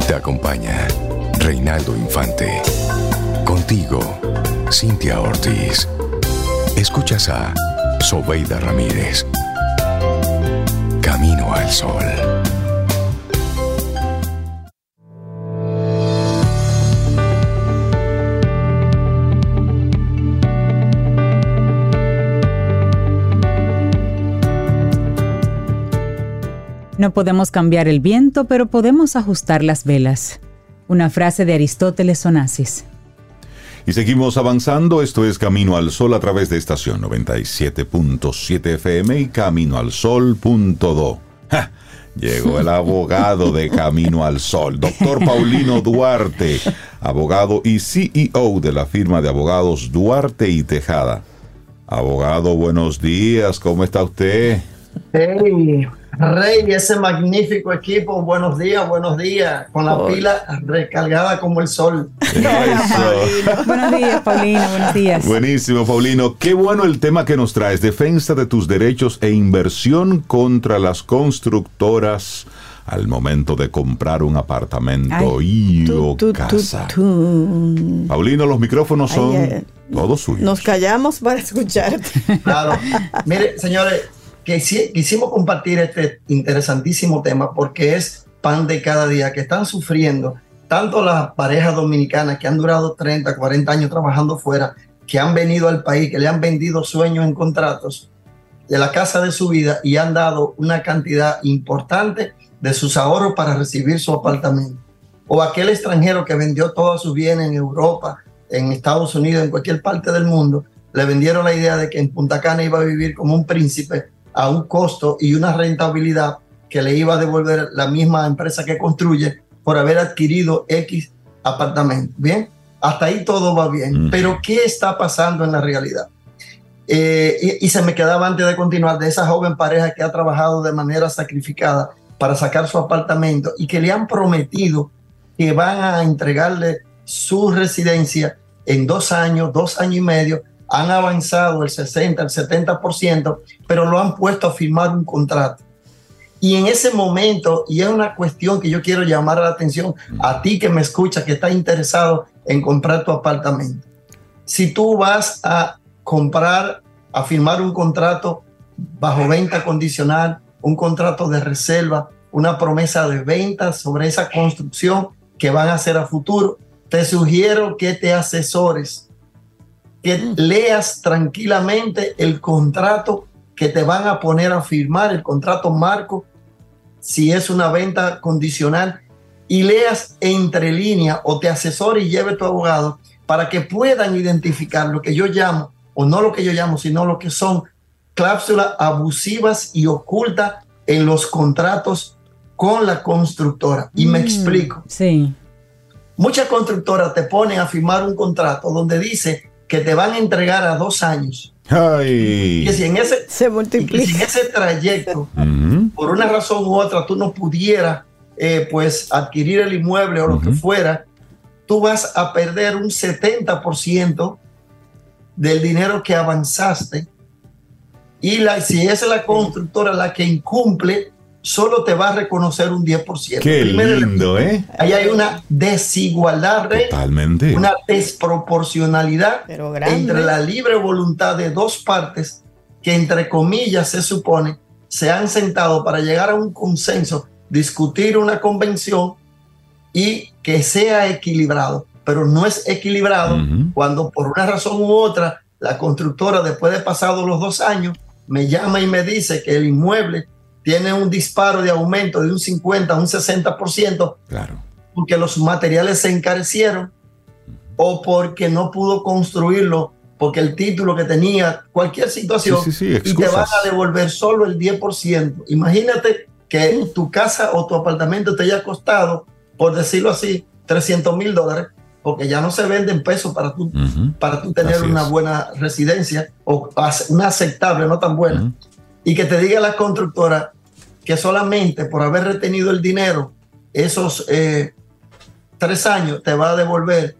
Te acompaña Reinaldo Infante. Contigo, Cintia Ortiz. Escuchas a Sobeida Ramírez. Camino al Sol. No podemos cambiar el viento, pero podemos ajustar las velas. Una frase de Aristóteles Onassis. Y seguimos avanzando. Esto es Camino al Sol a través de estación 97.7 FM y caminoalsol.do. ¡Ja! Llegó el abogado de Camino al Sol, doctor Paulino Duarte, abogado y CEO de la firma de abogados Duarte y Tejada. Abogado, buenos días, ¿cómo está usted? Hey, Rey, ese magnífico equipo, buenos días, con la pila recargada como el sol. Buenos días, Paulino, buenos días. Buenísimo, Paulino. Qué bueno el tema que nos traes, defensa de tus derechos e inversión contra las constructoras al momento de comprar un apartamento o casa. Paulino, los micrófonos son todos suyos. Nos callamos para escucharte. Claro. Mire, señores, que quisimos compartir este interesantísimo tema porque es pan de cada día, que están sufriendo tanto las parejas dominicanas que han durado 30, 40 años trabajando fuera, que han venido al país, que le han vendido sueños en contratos de la casa de su vida y han dado una cantidad importante de sus ahorros para recibir su apartamento. O aquel extranjero que vendió todos sus bienes en Europa, en Estados Unidos, en cualquier parte del mundo, le vendieron la idea de que en Punta Cana iba a vivir como un príncipe a un costo y una rentabilidad que le iba a devolver la misma empresa que construye por haber adquirido X apartamento. Bien, hasta ahí todo va bien. Pero ¿qué está pasando en la realidad? Y se me quedaba antes de continuar de esa joven pareja que ha trabajado de manera sacrificada para sacar su apartamento y que le han prometido que van a entregarle su residencia en 2 años, 2 años y medio. Han avanzado el 60, el 70%, pero lo han puesto a firmar un contrato. Y en ese momento, y es una cuestión que yo quiero llamar la atención a ti que me escuchas, que estás interesado en comprar tu apartamento. Si tú vas a comprar, a firmar un contrato bajo venta condicional, un contrato de reserva, una promesa de venta sobre esa construcción que van a hacer a futuro, te sugiero que te asesores, que leas tranquilamente el contrato que te van a poner a firmar, el contrato marco, si es una venta condicional, y leas entre líneas o te asesores y lleve tu abogado para que puedan identificar lo que yo llamo, o no lo que yo llamo, sino lo que son cláusulas abusivas y ocultas en los contratos con la constructora. Y me explico. Sí. Muchas constructoras te ponen a firmar un contrato donde dice que te van a entregar a 2 años. ¡Ay! Que si en ese, se multiplica. Si en ese trayecto, por una razón u otra, tú no pudieras pues adquirir el inmueble o lo que fuera, tú vas a perder un 70% del dinero que avanzaste. Y si es la constructora la que incumple, solo te va a reconocer un 10%. ¡Qué lindo, eh! Ahí hay una desigualdad, totalmente, una desproporcionalidad entre la libre voluntad de dos partes que, entre comillas, se supone, se han sentado para llegar a un consenso, discutir una convención y que sea equilibrado. Pero no es equilibrado cuando por una razón u otra la constructora, después de pasados los 2 años, me llama y me dice que el inmueble tiene un disparo de aumento de un 50 a un 60%, claro, porque los materiales se encarecieron o porque no pudo construirlo, porque el título que tenía, cualquier situación, y te van a devolver solo el 10%. Imagínate que tu casa o tu apartamento te haya costado, por decirlo así, $300,000, porque ya no se venden pesos para tú tener una buena residencia o una aceptable, no tan buena. Y que te diga la constructora que solamente por haber retenido el dinero esos 3 años te va a devolver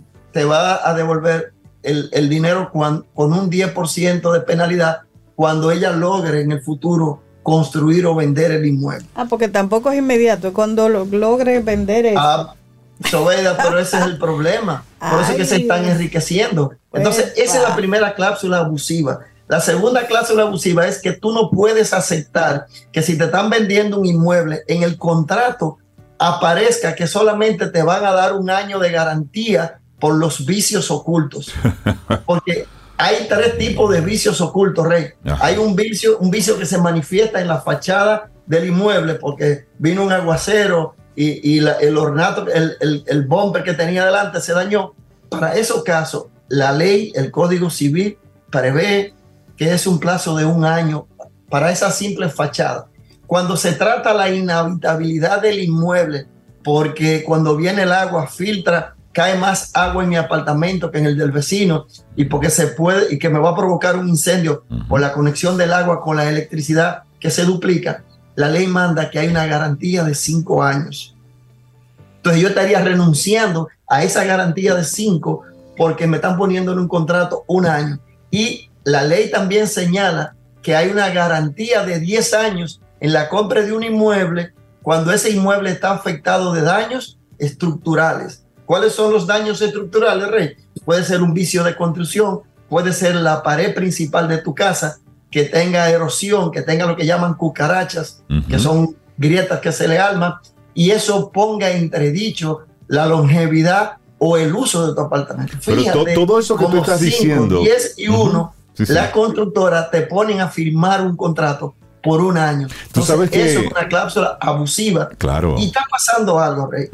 el dinero con un 10% de penalidad cuando ella logre en el futuro construir o vender el inmueble. Porque tampoco es inmediato, es cuando logre vender eso. Sobeida, pero ese es el problema. Por eso es que se están enriqueciendo. Entonces, esa es la primera cláusula abusiva. La segunda cláusula abusiva es que tú no puedes aceptar que si te están vendiendo un inmueble, en el contrato aparezca que solamente te van a dar 1 año de garantía por los vicios ocultos. Porque hay 3 tipos de vicios ocultos, Rey. Ajá. Hay un vicio que se manifiesta en la fachada del inmueble porque vino un aguacero y el ornato, el bumper que tenía delante se dañó. Para esos casos, la ley, el Código Civil prevé que es un plazo de 1 año para esa simple fachada. Cuando se trata la inhabitabilidad del inmueble, porque cuando viene el agua filtra, cae más agua en mi apartamento que en el del vecino, y porque se puede, y que me va a provocar un incendio por la conexión del agua con la electricidad que se duplica, la ley manda que hay una garantía de 5 años. Entonces yo estaría renunciando a esa garantía de 5 porque me están poniendo en un contrato 1 año. Y la ley también señala que hay una garantía de 10 años en la compra de un inmueble cuando ese inmueble está afectado de daños estructurales. ¿Cuáles son los daños estructurales, Rey? Puede ser un vicio de construcción, puede ser la pared principal de tu casa que tenga erosión, que tenga lo que llaman cucarachas, que son grietas que se le arman, y eso ponga entredicho la longevidad o el uso de tu apartamento. Pero todo eso que tú estás 5, diciendo, 10 y 1, sí. la constructora te ponen a firmar un contrato por 1 año. Tú sabes que eso es una cláusula abusiva. Claro. Y está pasando algo, Rey.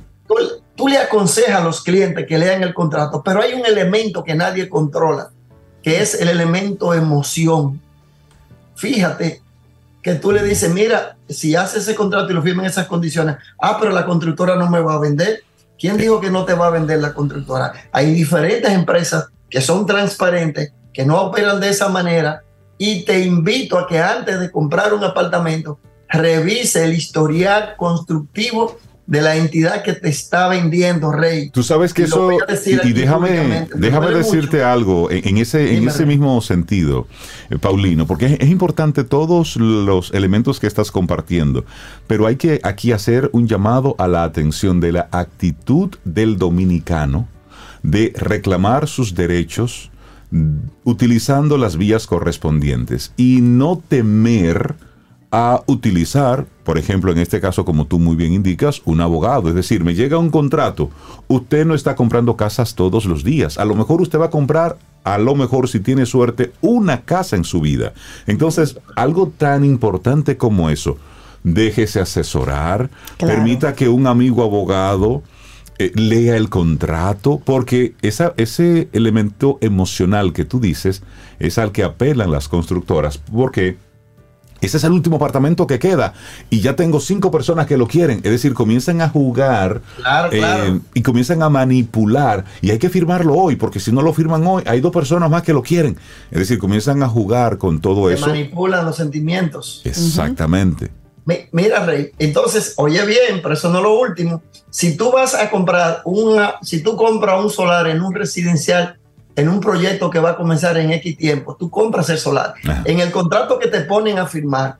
Tú le aconsejas a los clientes que lean el contrato, pero hay un elemento que nadie controla, que es el elemento emoción. Fíjate que tú le dices, mira, si haces ese contrato y lo firmas en esas condiciones, pero la constructora no me va a vender. ¿Quién dijo que no te va a vender la constructora? Hay diferentes empresas que son transparentes, que no operan de esa manera, y te invito a que antes de comprar un apartamento, revise el historial constructivo de la entidad que te está vendiendo, Rey. Tú sabes que eso, y déjame decirte algo en ese mismo sentido, Paulino, porque es importante todos los elementos que estás compartiendo, pero hay que aquí hacer un llamado a la atención de la actitud del dominicano de reclamar sus derechos utilizando las vías correspondientes y no temer a utilizar, por ejemplo, en este caso, como tú muy bien indicas, un abogado. Es decir, me llega un contrato, usted no está comprando casas todos los días. A lo mejor usted va a comprar, a lo mejor si tiene suerte, una casa en su vida. Entonces, algo tan importante como eso, déjese asesorar, claro. Permita que un amigo abogado lea el contrato, porque ese elemento emocional que tú dices es al que apelan las constructoras, porque ese es el último apartamento que queda y ya tengo 5 personas que lo quieren. Es decir, comienzan a jugar claro. Y comienzan a manipular. Y hay que firmarlo hoy, porque si no lo firman hoy, hay 2 personas más que lo quieren. Es decir, comienzan a jugar con todo eso. Manipulan los sentimientos. Exactamente. Mira, Rey, entonces, oye bien, pero eso no es lo último. Si tú vas a comprar si tú compras un solar en un residencial, en un proyecto que va a comenzar en X tiempo, tú compras el solar. Ajá. En el contrato que te ponen a firmar,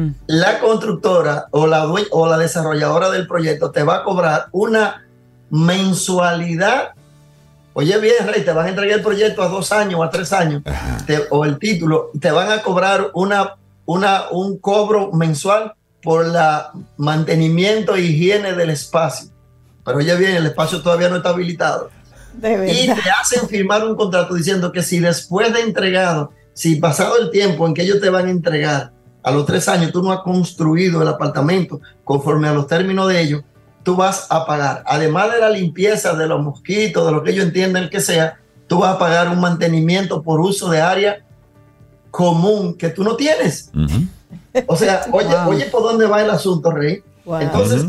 la constructora o la desarrolladora del proyecto te va a cobrar una mensualidad. Oye bien, Rey, te van a entregar el proyecto a 2 años o a 3 años, o el título, te van a cobrar un cobro mensual por la mantenimiento e higiene del espacio. Pero oye bien, el espacio todavía no está habilitado. Y te hacen firmar un contrato diciendo que si después de entregado, si pasado el tiempo en que ellos te van a entregar, a los 3 años tú no has construido el apartamento conforme a los términos de ellos, tú vas a pagar, además de la limpieza de los mosquitos, de lo que ellos entienden que sea, tú vas a pagar un mantenimiento por uso de área común que tú no tienes. O sea, oye por dónde va el asunto, Rey. Entonces,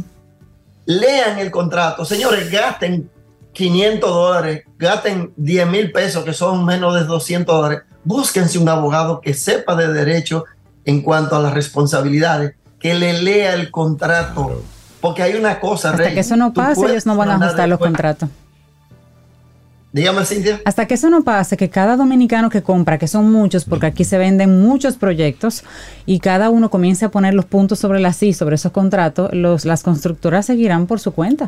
lean el contrato. Señores, gasten $500, gasten 10,000 pesos, que son menos de $200. Búsquense un abogado que sepa de derecho en cuanto a las responsabilidades, que le lea el contrato. Porque hay una cosa, hasta Rey, que eso no pase, ellos no van a ajustar los contratos. Dígame, Cintia. Hasta que eso no pase, que cada dominicano que compra, que son muchos, porque aquí se venden muchos proyectos, y cada uno comience a poner los puntos sobre las I, sobre esos contratos, las constructoras seguirán por su cuenta.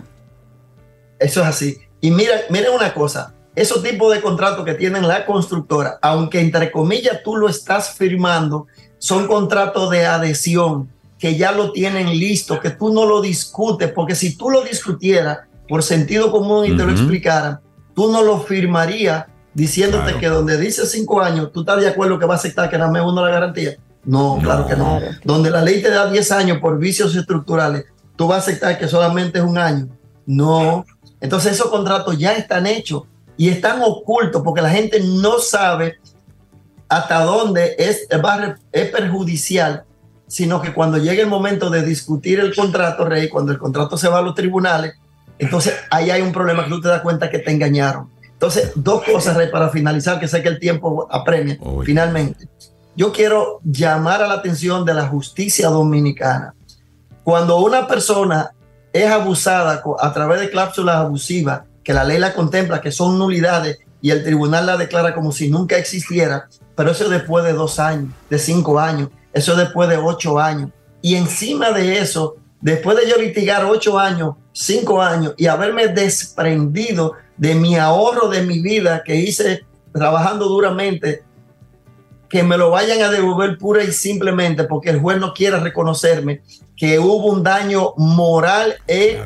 Eso es así. Y miren una cosa, esos tipos de contratos que tienen la constructora, aunque entre comillas tú lo estás firmando, son contratos de adhesión, que ya lo tienen listo, que tú no lo discutes, porque si tú lo discutieras por sentido común y te lo explicaran, tú no lo firmarías diciéndote que donde dice 5 años, tú estás de acuerdo que va a aceptar que dame uno la garantía. No, claro que no. Donde la ley te da 10 años por vicios estructurales, tú vas a aceptar que solamente es 1 año. No. Entonces esos contratos ya están hechos y están ocultos porque la gente no sabe hasta dónde es perjudicial, sino que cuando llegue el momento de discutir el contrato, Rey, cuando el contrato se va a los tribunales, entonces ahí hay un problema que tú te das cuenta que te engañaron. Entonces, 2 cosas, Rey, para finalizar, que sé que el tiempo apremia. Finalmente, yo quiero llamar a la atención de la justicia dominicana. Cuando una persona es abusada a través de cláusulas abusivas, que la ley la contempla, que son nulidades, y el tribunal la declara como si nunca existiera, pero eso después de 2 años, de 5 años, eso después de 8 años. Y encima de eso, después de yo litigar 8 años, 5 años y haberme desprendido de mi ahorro de mi vida que hice trabajando duramente, que me lo vayan a devolver pura y simplemente porque el juez no quiere reconocerme que hubo un daño moral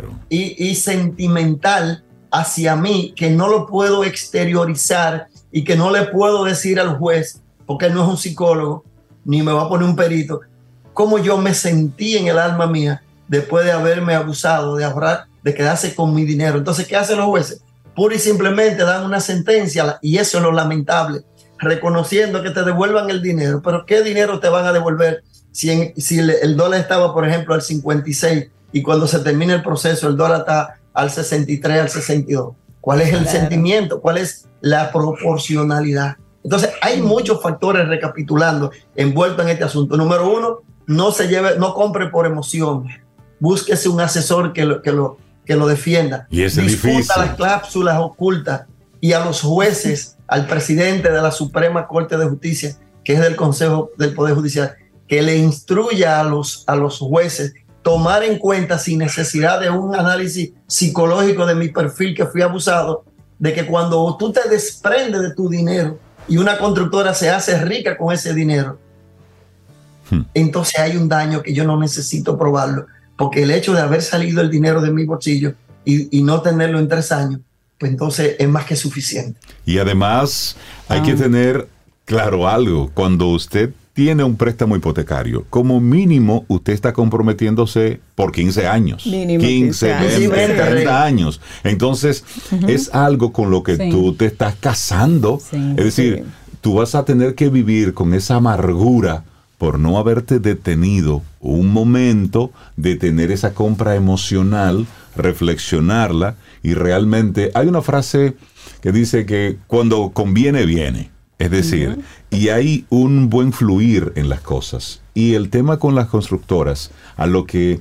y sentimental hacia mí, que no lo puedo exteriorizar y que no le puedo decir al juez, porque él no es un psicólogo, ni me va a poner un perito, cómo yo me sentí en el alma mía después de haberme abusado, de ahorrar, de quedarse con mi dinero. Entonces, ¿qué hacen los jueces? Pura y simplemente dan una sentencia, y eso es lo lamentable, reconociendo que te devuelvan el dinero. Pero ¿qué dinero te van a devolver si el dólar estaba, por ejemplo, al 56 y cuando se termina el proceso el dólar está al 63, al 62? ¿Cuál es el sentimiento? ¿Cuál es la proporcionalidad? Entonces, hay muchos factores, recapitulando, envueltos en este asunto. Número 1, no compre por emoción. Búsquese un asesor que lo defienda. Y es discuta difícil. las cláusulas ocultas, y a los jueces, al presidente de la Suprema Corte de Justicia, que es del Consejo del Poder Judicial, que le instruya a los jueces tomar en cuenta, sin necesidad de un análisis psicológico de mi perfil, que fui abusado, de que cuando tú te desprendes de tu dinero y una constructora se hace rica con ese dinero, entonces hay un daño que yo no necesito probarlo, porque el hecho de haber salido el dinero de mi bolsillo y no tenerlo en 3 años, pues entonces es más que suficiente. Y además hay que tener claro algo: cuando usted tiene un préstamo hipotecario, como mínimo usted está comprometiéndose por 15 años. Mínimo 15, 20, 30 años. Entonces, es algo con lo que tú te estás casando. Sí. Es decir, tú vas a tener que vivir con esa amargura por no haberte detenido un momento de tener esa compra emocional, reflexionarla, y realmente hay una frase que dice que cuando conviene, viene. Es decir, y hay un buen fluir en las cosas. Y el tema con las constructoras, a lo que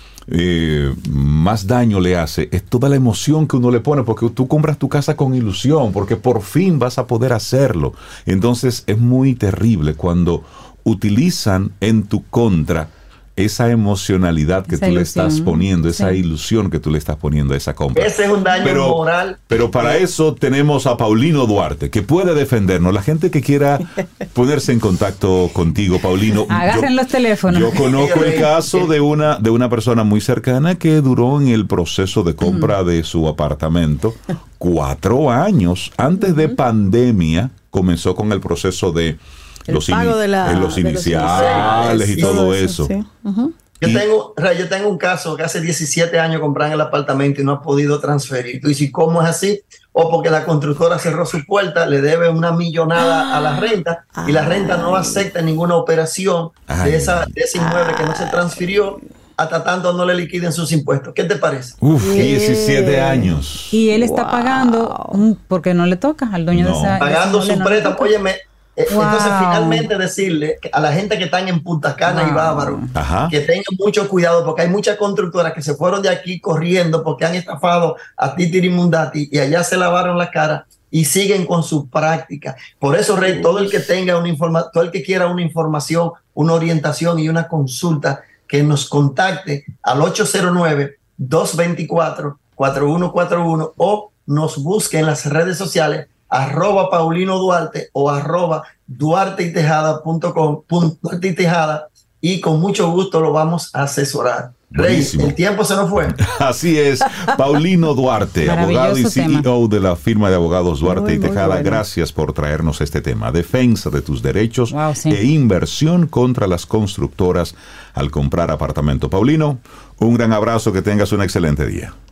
más daño le hace, es toda la emoción que uno le pone, porque tú compras tu casa con ilusión, porque por fin vas a poder hacerlo. Entonces es muy terrible cuando utilizan en tu contra esa emocionalidad que esa tú ilusión, le estás poniendo, esa ilusión que tú le estás poniendo a esa compra. Ese es un daño moral. Pero para eso tenemos a Paulino Duarte, que puede defendernos. La gente que quiera ponerse en contacto contigo, Paulino. Agarren los teléfonos. Yo conozco el caso de una persona muy cercana que duró en el proceso de compra de su apartamento 4 años. Antes de pandemia comenzó con el proceso de los iniciales y todo eso. Sí. Yo tengo un caso que hace 17 años compraron el apartamento y no ha podido transferir. Tú dices, ¿cómo es así? O porque la constructora cerró su puerta, le debe una millonada a la renta, y la renta no acepta ninguna operación de ese inmueble que no se transfirió hasta tanto no le liquiden sus impuestos. ¿Qué te parece? 17 años. Y él está pagando porque no le toca al dueño de esa... Pagando de ese su inmueble, préstamo. Óyeme, entonces finalmente decirle a la gente que están en Punta Cana y Bávaro que tengan mucho cuidado, porque hay muchas constructoras que se fueron de aquí corriendo porque han estafado a Titirimundati y allá se lavaron la cara y siguen con su práctica. Por eso, Rey, todo el que tenga todo el que quiera una información, una orientación y una consulta, que nos contacte al 809-224-4141 o nos busque en las redes sociales @PaulinoDuarte o @DuarteYTejada.com, Duarte y Tejada, y con mucho gusto lo vamos a asesorar. Rey, el tiempo se nos fue. Así es. Paulino Duarte, abogado y CEO de la firma de abogados Duarte y Tejada. Bueno. Gracias por traernos este tema. Defensa de tus derechos e inversión contra las constructoras al comprar apartamento. Paulino, un gran abrazo, que tengas un excelente día.